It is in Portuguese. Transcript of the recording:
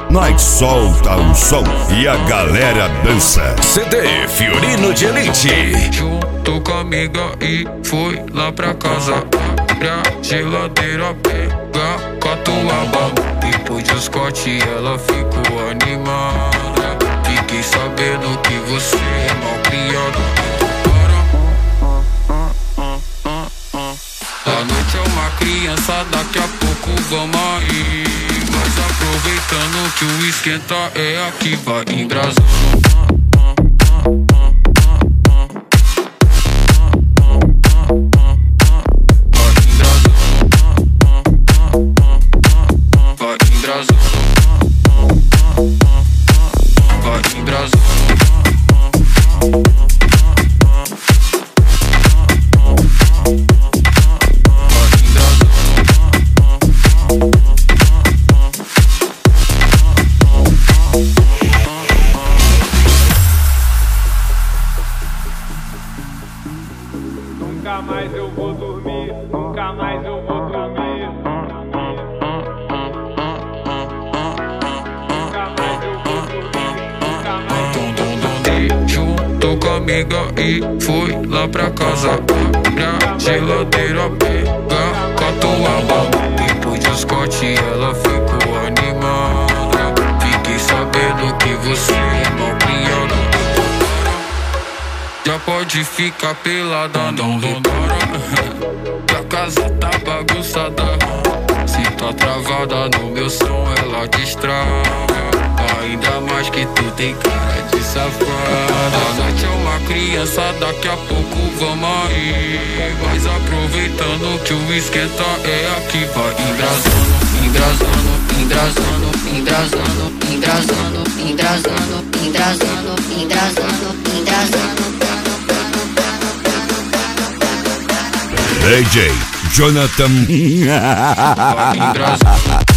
Nós solta o som e a galera dança. CD Fiorino de Elite. Junto com a amiga e foi lá pra casa. Abre a geladeira, pega catuaba. Depois de Scott ela ficou animada. Fiquei sabendo que você é mal criado. A noite é uma criança, daqui a pouco vamos aí. Mas aproveitando que o esquenta é aqui, vai embrasando. Nunca mais eu vou dormir, nunca mais eu vou dormir. Nunca mais eu vou dormir, nunca mais eu vou dormir. Junto com a amiga e foi lá pra casa. Abre a geladeira, pega catuaba. Depois de Scott ela ficou animada. Fiquei sabendo que você é mal criado. Já pode ficar pelada, não repara. Que a casa tá bagunçada. Se tá travada no meu som, ela destrava. Ainda mais que tu tem cara de safada. A noite é uma criança, daqui a pouco vamos aí. Mas aproveitando que o esquenta é aqui, vai embrasando, embrasando, embrasando, embrasando, embrasando, embrasando, embrasando, embrasando, embrasando. DJ Jonathan. Vai embrasando.